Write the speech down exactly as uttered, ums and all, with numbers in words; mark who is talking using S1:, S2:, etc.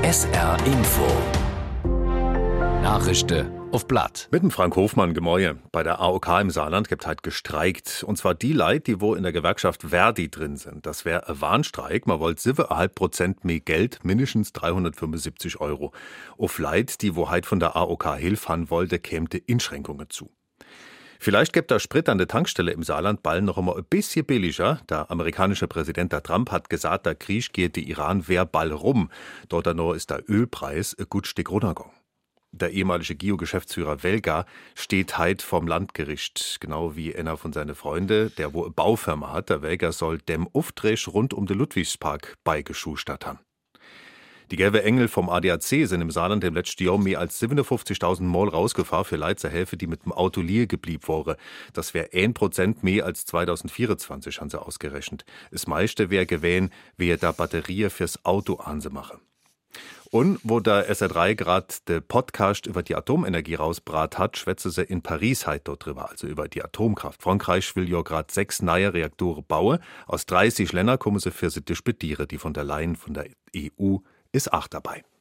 S1: S R Info. Nachrichten auf Blatt.
S2: Mit dem Frank Hofmann, Gemäue. Bei der A O K im Saarland gibt halt gestreikt. Und zwar die Leute, die wo in der Gewerkschaft Verdi drin sind. Das wäre ein Warnstreik. Man wollte sieben Komma fünf Prozent mehr Geld, mindestens dreihundertfünfundsiebzig Euro. Auf Leute, die wo halt von der A O K Hilfe haben wollte, kämen die Einschränkungen zu. Vielleicht gibt der Sprit an der Tankstelle im Saarland bald noch einmal ein bisschen billiger. Der amerikanische Präsident der Trump hat gesagt, der Krieg geht die Iran wer bald rum. Dort noch ist der Ölpreis ein gut Stück runtergegangen. Der ehemalige G I O-Geschäftsführer Welger steht heute vorm Landgericht, genau wie einer von seinen Freunden, der wo eine Baufirma hat. Der Welger soll dem Auftrag rund um den Ludwigspark beigeschustert haben. Die gelbe Engel vom A D A C sind im Saarland im letzten Jahr mehr als siebenundfünfzigtausend Mal rausgefahren für Leute zur Hilfe, die mit dem Auto liegen geblieben waren. Das wäre ein Prozent mehr als zweitausendvierundzwanzig, haben sie ausgerechnet. Das meiste wäre gewesen, wer da Batterien fürs Auto anmachen. Und wo der S R drei gerade den Podcast über die Atomenergie rausbrat hat, schwätze sie in Paris heute dort drüber, also über die Atomkraft. Frankreich will ja gerade sechs neue Reaktoren bauen. Aus dreißig Ländern kommen sie für sie disputieren. Die von der Leyen von der E U ist auch dabei.